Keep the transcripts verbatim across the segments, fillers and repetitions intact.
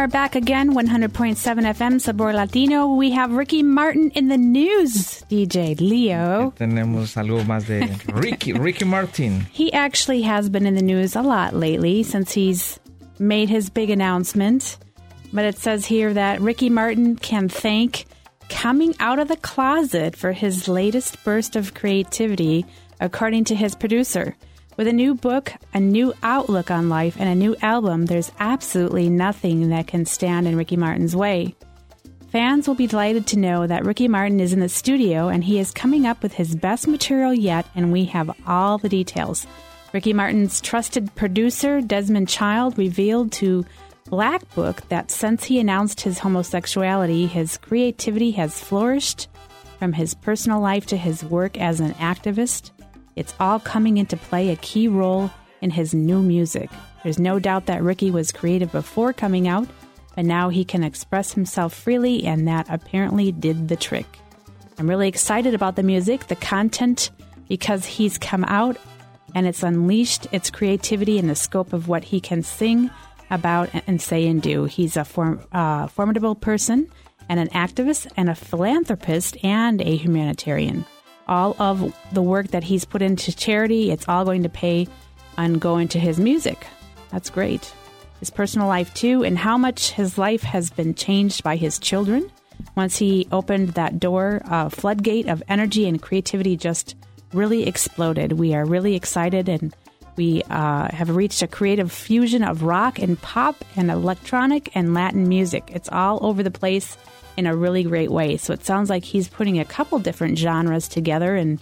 are back again, one hundred point seven F M, Sabor Latino. We have Ricky Martin in the news, D J Leo. Tenemos algo más de Ricky, Ricky Martin. He actually has been in the news a lot lately since he's made his big announcement. But it says here that Ricky Martin can thank coming out of the closet for his latest burst of creativity, according to his producer. With a new book, a new outlook on life, and a new album, there's absolutely nothing that can stand in Ricky Martin's way. Fans will be delighted to know that Ricky Martin is in the studio and he is coming up with his best material yet, and we have all the details. Ricky Martin's trusted producer, Desmond Child, revealed to Black Book that since he announced his homosexuality, his creativity has flourished from his personal life to his work as an activist. It's all coming into play a key role in his new music. There's no doubt that Ricky was creative before coming out, but now he can express himself freely, and that apparently did the trick. I'm really excited about the music, the content, because he's come out and it's unleashed its creativity in the scope of what he can sing about and say and do. He's a form, uh, formidable person and an activist and a philanthropist and a humanitarian. All of the work that he's put into charity, it's all going to pay and go into his music. That's great. His personal life, too, and how much his life has been changed by his children. Once he opened that door, a floodgate of energy and creativity just really exploded. We are really excited, and we uh, have reached a creative fusion of rock and pop and electronic and Latin music. It's all over the place in a really great way. So it sounds like he's putting a couple different genres together, and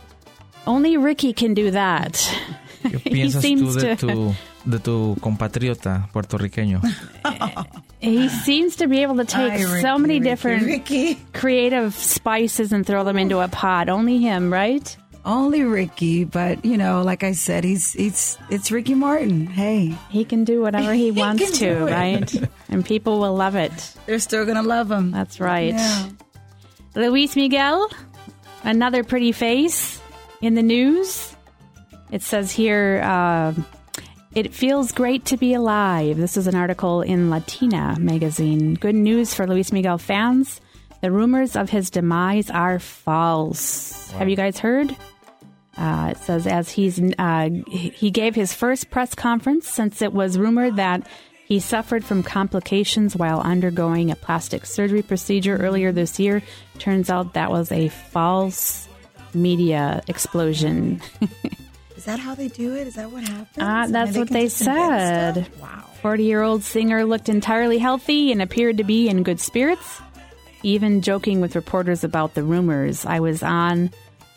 only Ricky can do that. ¿Qué piensas tú de tu, de tu compatriota puertorriqueño? He seems to be able to take Ay, Ricky, so many Ricky, different Ricky. creative spices and throw them into a pot. Only him, right? Only Ricky, but you know, like I said, he's it's it's Ricky Martin. Hey, he can do whatever he, he wants to, right? And people will love it. They're still gonna love him. That's right. Yeah. Luis Miguel, another pretty face in the news. It says here, uh, it feels great to be alive. This is an article in Latina magazine. Good news for Luis Miguel fans. The rumors of his demise are false. Wow. Have you guys heard? Uh, it says as he's uh, he gave his first press conference since it was rumored that he suffered from complications while undergoing a plastic surgery procedure earlier this year. Turns out that was a false media explosion. Is that how they do it? Is that what happens? Uh, that's I mean, what they they said. Wow. forty-year-old singer looked entirely healthy and appeared to be in good spirits, even joking with reporters about the rumors. I was on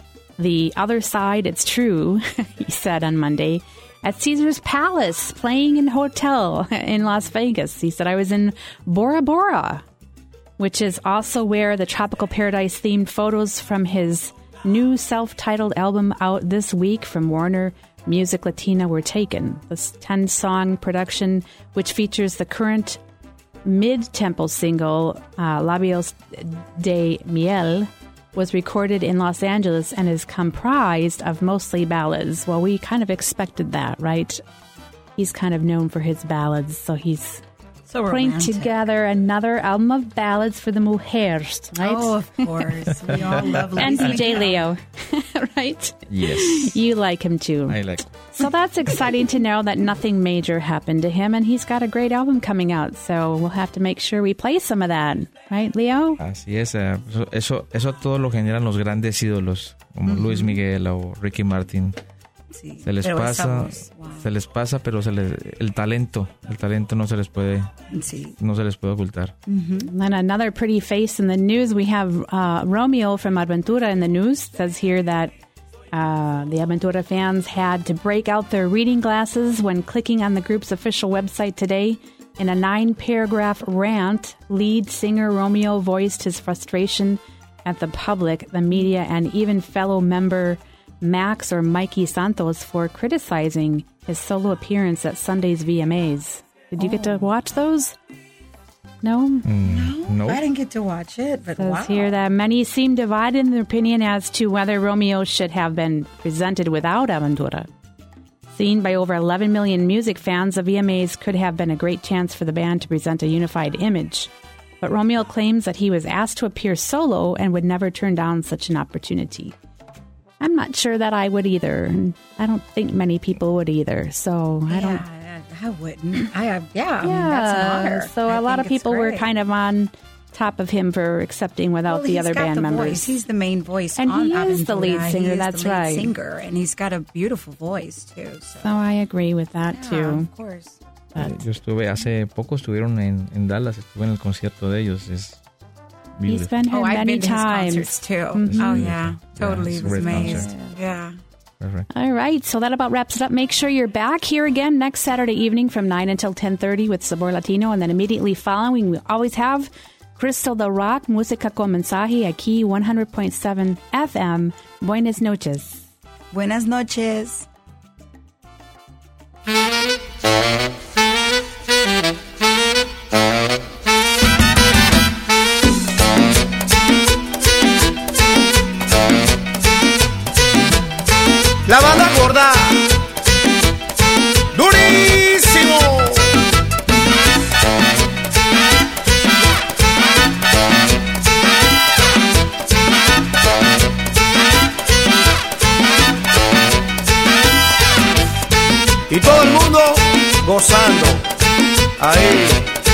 the other side, it's true, he said on Monday, at Caesar's Palace, playing in a hotel in Las Vegas. He said, I was in Bora Bora, which is also where the Tropical Paradise-themed photos from his new self-titled album out this week from Warner Music Latina were taken. This ten-song production, which features the current mid-tempo single, uh, Labios de Miel, was recorded in Los Angeles and is comprised of mostly ballads. Well, we kind of expected that, right? He's kind of known for his ballads, so he's so putting romantic. together another album of ballads for the mujeres, right? Oh, of course. We all love Luis And D J Miguel. Leo, right? Yes. You like him too. I like. So that's exciting to know that nothing major happened to him, and he's got a great album coming out. So we'll have to make sure we play some of that, right, Leo? Así es. Uh, eso, eso todo lo generan los grandes ídolos, como mm-hmm. Luis Miguel o Ricky Martin. Sí, se les pasa, wow. se les pasa, pero se les, el talento, el talento no se les puede, sí. no se les puede ocultar. Mm-hmm. And another pretty face in the news, we have uh, Romeo from Aventura in the news. It says here that uh, the Aventura fans had to break out their reading glasses when clicking on the group's official website today. In a nine-paragraph rant, lead singer Romeo voiced his frustration at the public, the media, and even fellow member Max or Mikey Santos for criticizing his solo appearance at Sunday's V M As. Did you oh. get to watch those? No? Mm, no, nope. I didn't get to watch it, but Says wow. here that many seem divided in their opinion as to whether Romeo should have been presented without Aventura. Seen by over eleven million music fans, the V M As could have been a great chance for the band to present a unified image. But Romeo claims that he was asked to appear solo and would never turn down such an opportunity. I'm not sure that I would either. And I don't think many people would either. So I don't. Yeah, I wouldn't. I have, yeah, I Yeah. mean, that's an honor. So I a lot think of it's people were great. kind of on top of him for accepting without Well, the he's other got band the members. Voice. He's the main voice, And on he is the lead Aventura. singer, He is that's the lead right. Singer, and he's got a beautiful voice too. So, So I agree with that yeah, too. of course. Eh, Yo estuve, hace poco estuvieron en, en Dallas, estuve en el concierto de ellos. Es He's beautiful. been here Oh, I've many been to his times. concerts too. Mhm. Oh yeah, totally Yeah, it's a was great amazed. concert. Yeah. Perfect. All right, so that about wraps it up. Make sure you're back here again next Saturday evening from nine until ten thirty with Sabor Latino, and then immediately following, we always have Crystal del Rock, Música con Mensaje, aquí one hundred point seven F M. Buenas noches. Buenas noches. La banda gorda, durísimo. Y todo el mundo gozando. Ahí.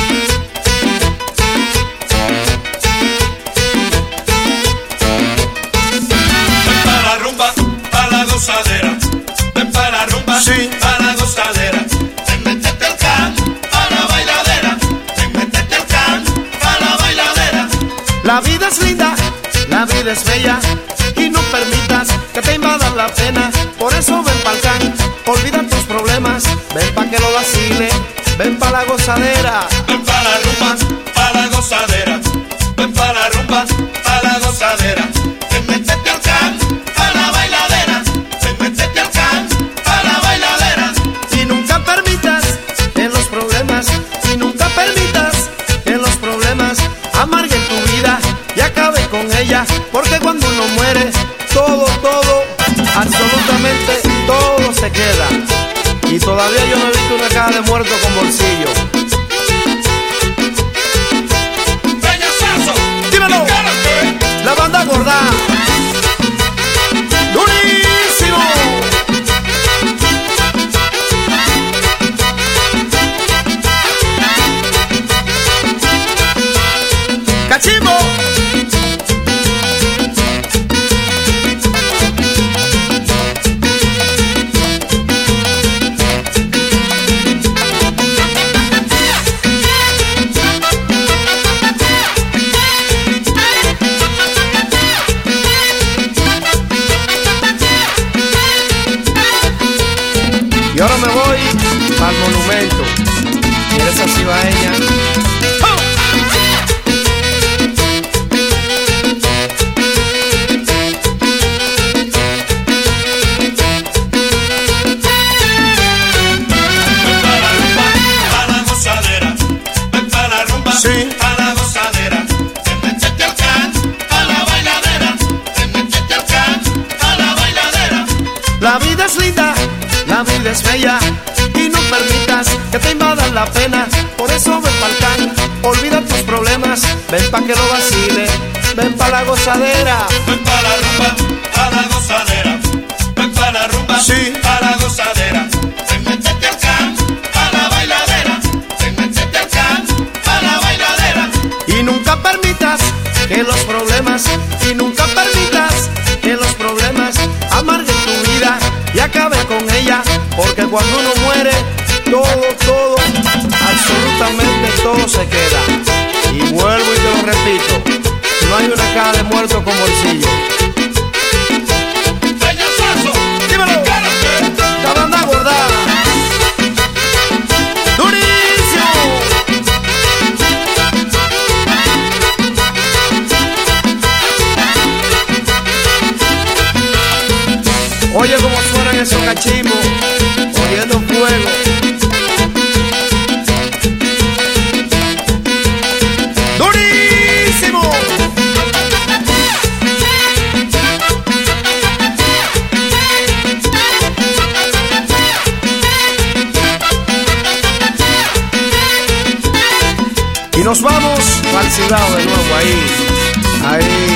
Ven para la rumba, para la gozadera. Ven para la rumba, Sí. para la gozadera. Ven, métete al can, para la bailadera. Ven, métete al can, para la bailadera. La vida es linda, la vida es bella. Y no permitas que te invadan la pena. Por eso ven pa'l can, olvida tus problemas. Ven pa' que lo vacile, ven pa' la gozadera. Ven para la rumba, para la gozadera. Ven para la rumba, para la gozadera. Ven, métete al can, para la bailadera. Ven, métete al can, para la bailadera. Y nunca permitas que los problemas, y nunca permitas que los problemas amarguen tu vida y acaben con ella. Porque cuando uno muere, todo, todo, absolutamente todo se queda. Y todavía yo no he visto una caja de muertos con bolsillo. Peñazazo, Dímelo. Caracol. La banda gorda, durísimo. Cachimbo. Y ahora me voy al monumento. Y esa cibaeña. ¡Oh! Ven para la rumba, para la gozadera. Ven para la rumba, Sí. para la gozadera. Ven, métete al can, para la bailadera. Ven, métete al can, para la bailadera. La vida es linda, la vida es bella. Y no permitas que te invadan la pena. Por eso ven pa'l can, olvida tus problemas. Ven pa' que lo vacile, ven pa' la gozadera. Ven para la rumba, para la gozadera. Ven para la rumba, Sí. para la gozadera. Ven, métete al can, para la bailadera. Ven, métete al can, para la bailadera. Y nunca permitas que los problemas, y nunca permitas que los problemas amarguen tu vida y acaben con ella. Porque cuando uno muere, todo, todo, absolutamente todo se queda. Y vuelvo y te lo repito, no hay una caja de muertos con bolsillo. Peñazazo, Dímelo. Caracol. La banda gorda, durísimo. Oye cómo suenan esos cachimbos, oyendo fuego. ¡Durísimo! Y nos vamos al Cibao de nuevo ahí, ahí.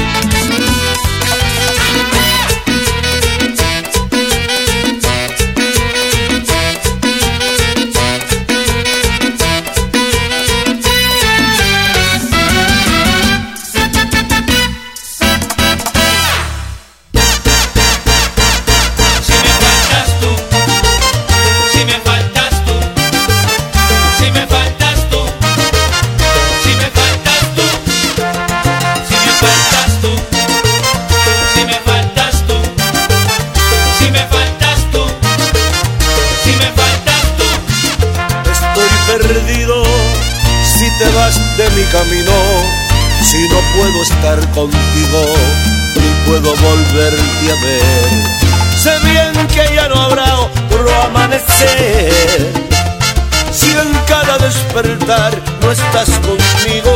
Perdido si te vas de mi camino, si no puedo estar contigo ni puedo volverte a ver. Sé bien que ya no habrá otro amanecer, si en cada despertar no estás conmigo.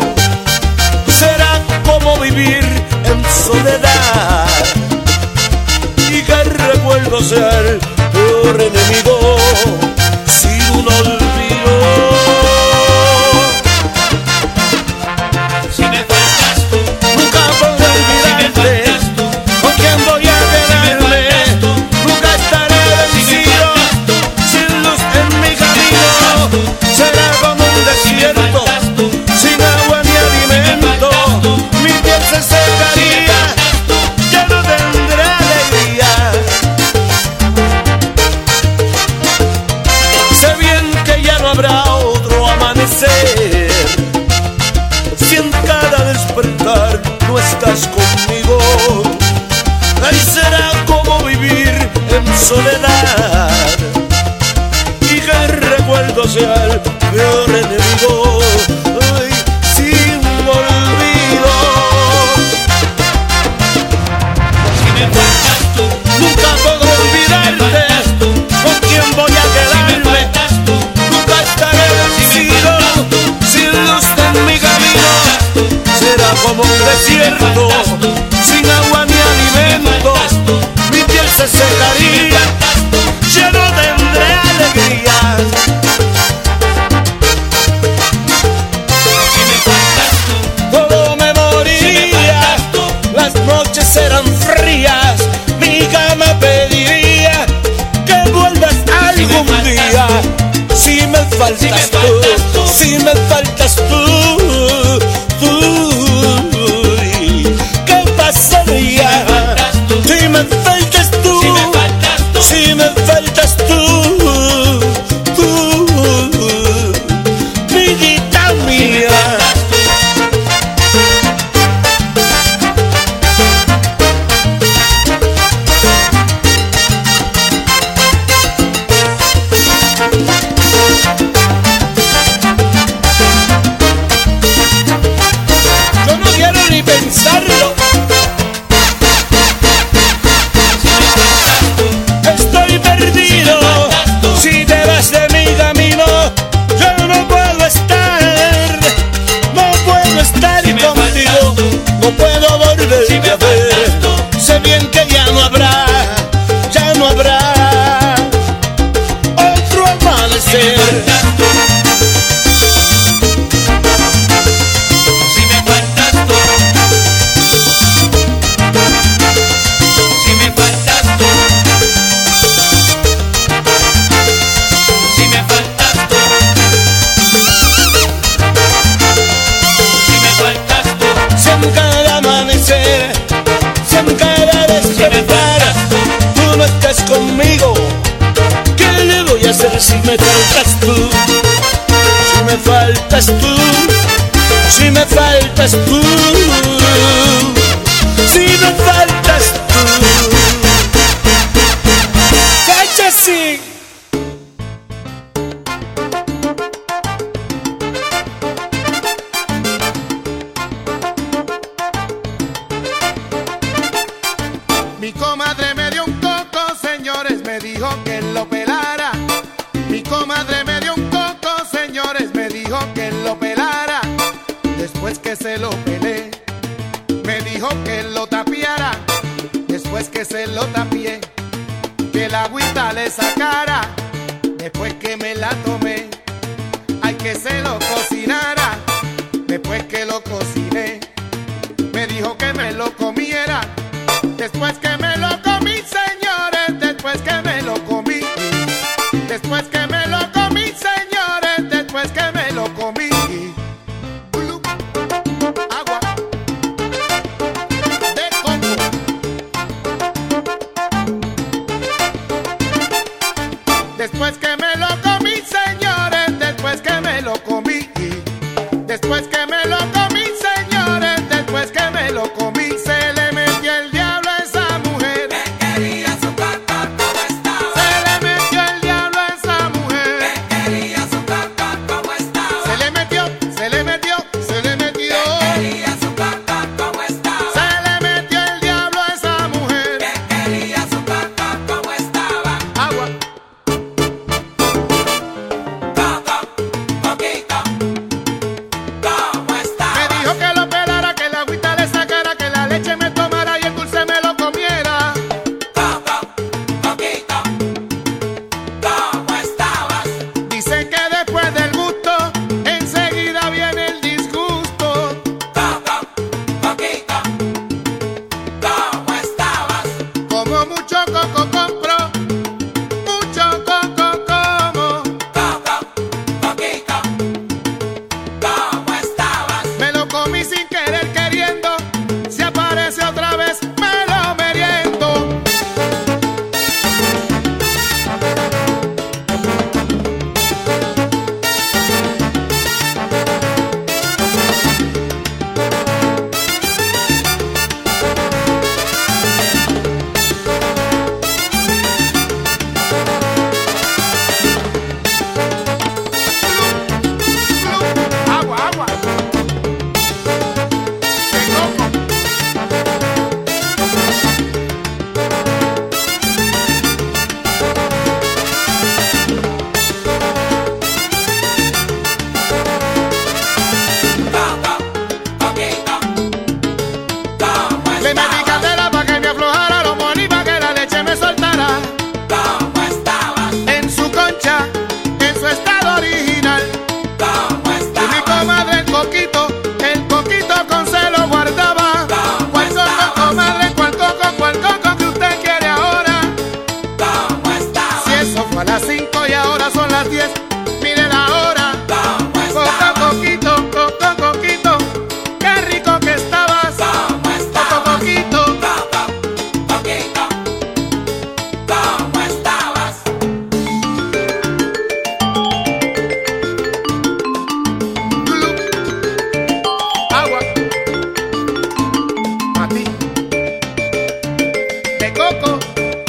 Será como vivir en soledad y que recuerdo ser tu enemigo. Un olvido. Si me faltas tú, nunca podré olvidarte. Si me tú, ¿con quién voy a quedarme? Si tú, nunca estaré vencido. Si sin luz en mi camino, tú, será como un desierto, tú, sin agua ni alimento. Si mi piel se secaría, si ya no tendré alegría. Habrá otro amanecer, si en cada despertar no estás conmigo. Ahí será como vivir en soledad y que el recuerdo sea el peor enemigo. Ay, sin olvido. Si me faltas tú, nunca podré olvidarte. ¿Con quién voy a quedarme? Sin luz en mi camino, será como un desierto, sin agua ni alimento. Mi piel se secaría, ya no tendré alegría. Si me faltas tú, todo me moriría. Las noches serán frías, mi cama pediría que vuelvas algún día. Si me faltas tú, si me faltas tú, tú, ¿qué pasaría? Si me faltas tú, si me faltas tú, tú, mi vida mía. Pensarlo. Estoy perdido si te vas de mi camino. Yo no puedo estar, no puedo estar contigo, no puedo volverte a ver. Sé bien que ya no habrá, ya no habrá otro amanecer. Conmigo, ¿qué le voy a hacer si me faltas tú? Si me faltas tú, si me faltas tú, si me faltas tú. ¡Cacha sí! Mi comadre me dio un coco, señores, me dijo que lo pelara. Mi comadre me dio un coco, señores, me dijo que lo pelara. Después que se lo pelé, me dijo que lo tapiara. Después que se lo tapié, que la agüita le sacara. Después que me la tomé, ay que se lo cocinara. Después que lo cociné, me dijo que me lo comiera. Después que me lo comí, señores, después que me lo comí. Después que me lo comí, señores, después que me lo comí. Agua de coco. Después que me lo comí, señores, después que me lo comí. Después que me lo comí, señores, después que me lo comí, se le metió el diablo a esa mujer. Me quería su carta como estaba. Se le metió el diablo a esa mujer. Me quería su carta como estaba. Se le metió, se le metió, se le metió. Me quería su carta como estaba. Se le metió el diablo a esa mujer. Me quería su carta como estaba. Agua. Coco, coquito, ¿cómo estaba? Me dijo que lo pelara, que la agüita le sacara, que la leche me tomara y el dulce me lo comiera. Coco, coquito, ¿cómo estabas? Dicen que después del gusto, enseguida viene el disgusto. Coco, coquito, ¿cómo estabas? Como mucho coco compro, mucho coco como. Coco, coquito, ¿cómo estabas? Me lo comí sin querer queriendo, si aparece otra vez me lo meriendo. Agua, agua. De coco. Coco, coquito, ¿cómo Le metí estabas? candela pa' que me aflojara los monis, pa' que la leche me soltara. ¿Cómo estabas? En su concha, en su estado original. ¿Cómo Y mi estabas? comadre el coquito, el coquito con se lo guardaba. ¿Cuál coco, comadre? ¿Cuál coco? ¿Cuál coco que usted quiere ahora? ¿Cómo estabas? Si eso fue a las cinco y ahora son las diez, mire la hora. ¿Cómo Coco, estabas? coquito, coco, coquito, qué rico que estabas. ¿Cómo Coco, estabas? coquito, Coco, coquito, ¿cómo estabas? glu, agua, pa' ti, de coco.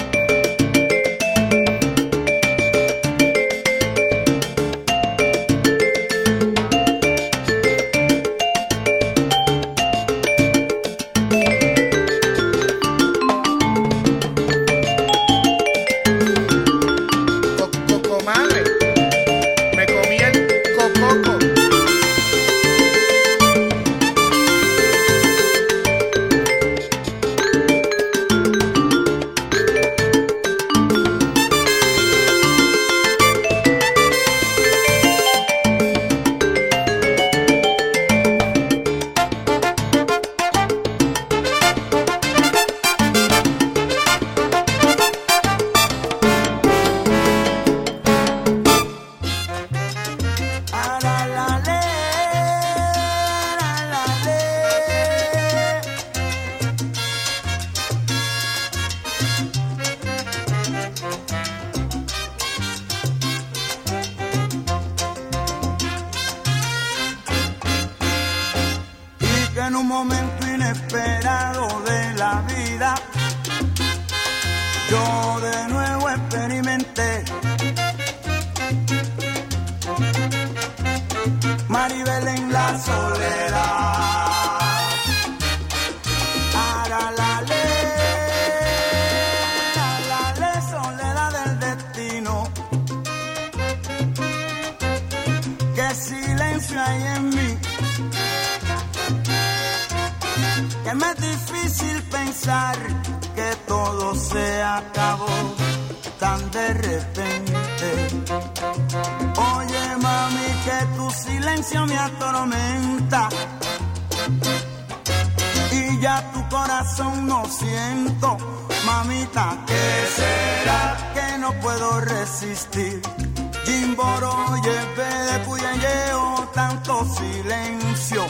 Co- co- comadre, me comí el cococo. Ah, la, la, le, la, la, le. Y que en un momento inesperado de la vida yo de nuevo experimenté Maribel en la soledad. Ara la le, a la le, soledad del destino. Qué silencio hay en mí, que me es difícil pensar que todo se acabó tan de repente. Oye mami, que silencio me atormenta y ya tu corazón no siento. Mamita, ¿qué será que no puedo resistir? Jimboro, lleve de Cuyayeo, tanto silencio.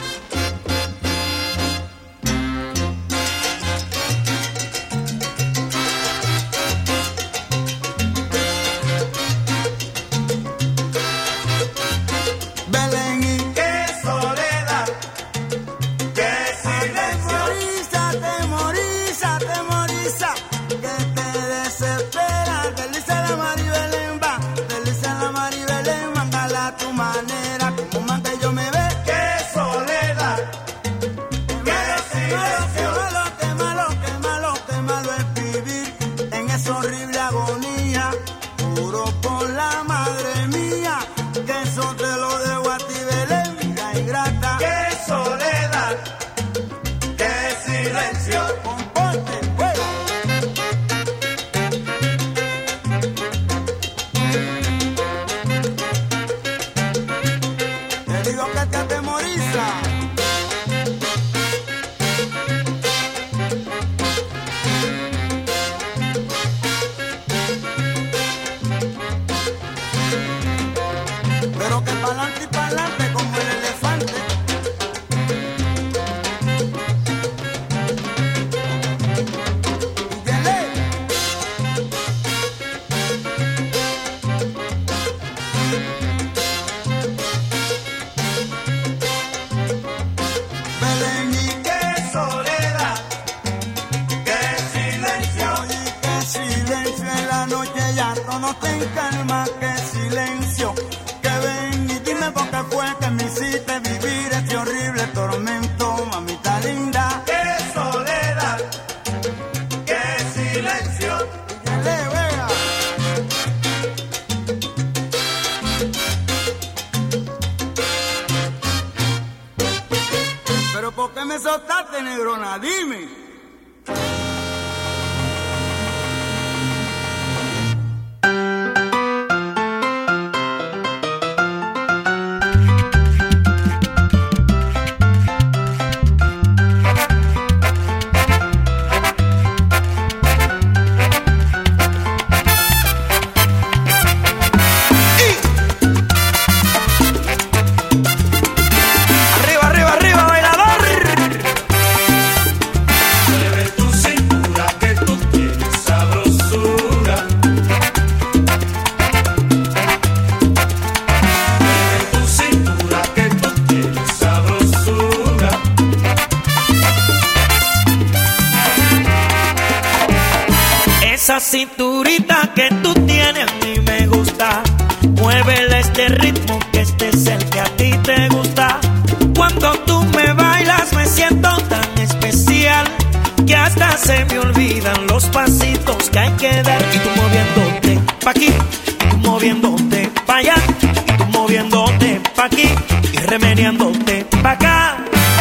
Esa cinturita que tú tienes a mí me gusta. Muévele este ritmo que este es el que a ti te gusta. Cuando tú me bailas me siento tan especial que hasta se me olvidan los pasitos que hay que dar. Y tú moviéndote pa' aquí, y tú moviéndote pa' allá, y tú moviéndote pa' aquí y remeneándote pa' acá.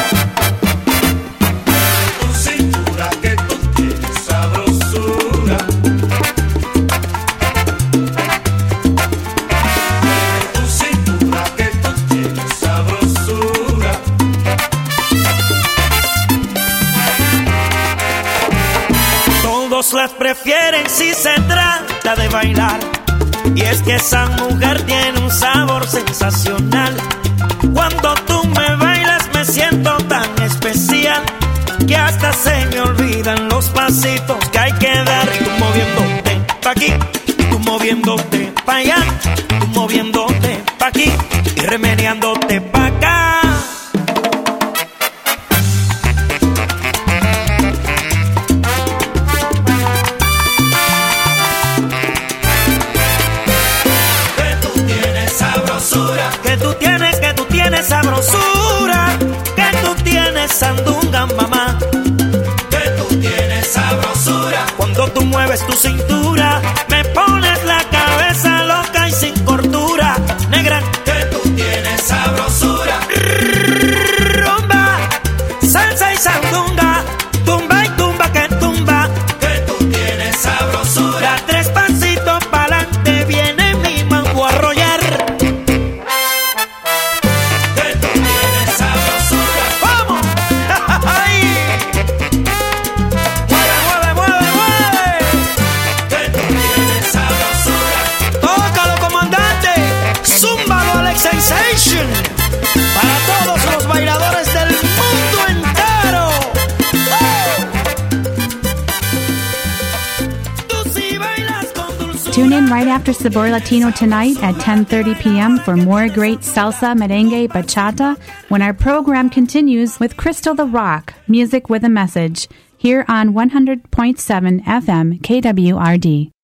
Las prefieren si se trata de bailar, y es que esa mujer tiene un sabor sensacional. Cuando tú me bailas me siento tan especial que hasta se me olvidan los pasitos que hay que dar. Y tú moviéndote pa' aquí, y tú moviéndote pa' allá, y tú moviéndote pa' aquí y remeneándote pa' acá. Que tú tienes, que tú tienes sabrosura, que tú tienes sandunga, mamá. Que tú tienes sabrosura. Cuando tú mueves tu cintura, me pones la cabeza loca y sin cordura, negra. Que tú tienes sabrosura. Rumba, salsa y sandunga, tumba y tumba que tumba. Que tú tienes sabrosura. Da tres pasitos pa'lante, viene mi mango a arrollar. Tune in right after Sabor Latino tonight at ten thirty p.m. for more great salsa, merengue, bachata, when our program continues with Crystal the Rock, music with a message, here on one hundred point seven F M K W R D.